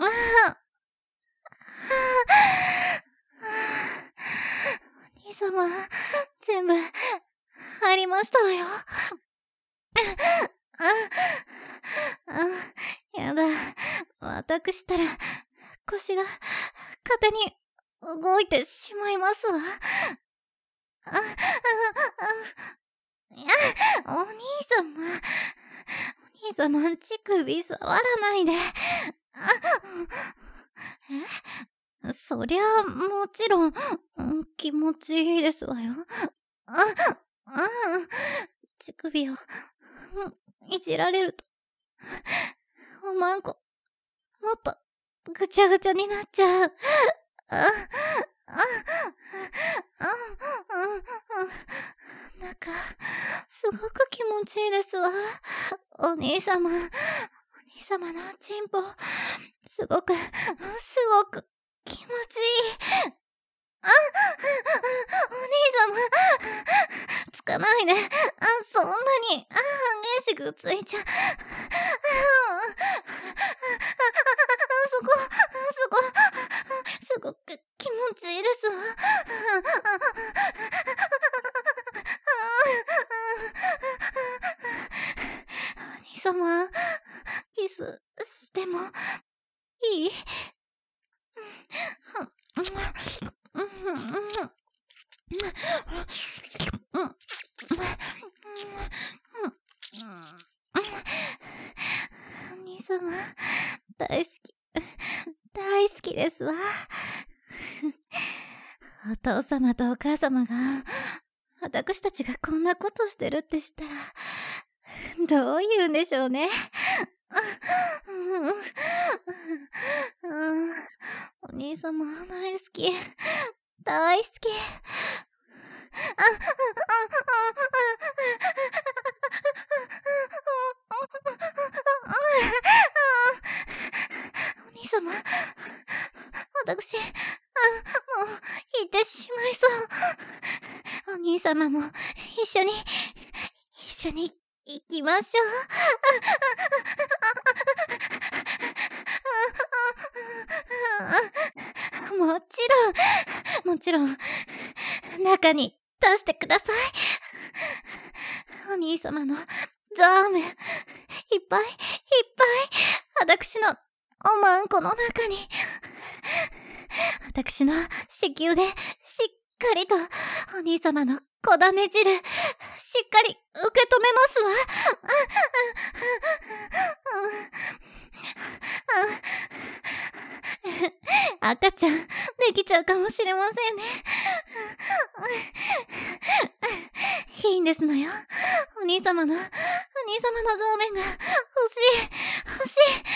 あお兄様、全部入りましたわよ。やだ。私ったら腰が勝手に動いてしまいますわ。お兄様、乳首触らないで。そりゃあもちろん、気持ちいいですわよ。乳首をいじられると、おまんこもっとぐちゃぐちゃになっちゃう。なんかすごく気持ちいいですわ。お兄様のチンポすごく気持ちいい。お兄様、つかないで。そんなに激しくついちゃ。すごく気持ちいいですわ。お兄様、キスしてもいい？お兄様、大好きですわ。お父様とお母様が私たちがこんなことしてるって知ったらどう言うんでしょうね。お兄様大好き。お兄様、私、もう行ってしまいそう。お兄様も一緒に行きましょう。もちろん、中に出してください。お兄様のザーメン、いっぱい、私のおまんこの中に、私の子宮でしっかりとお兄様の小種汁、しっかり受け止めますわ。赤ちゃんできちゃうかもしれませんね。いいんですのよ。お兄様のザーメンが欲しい。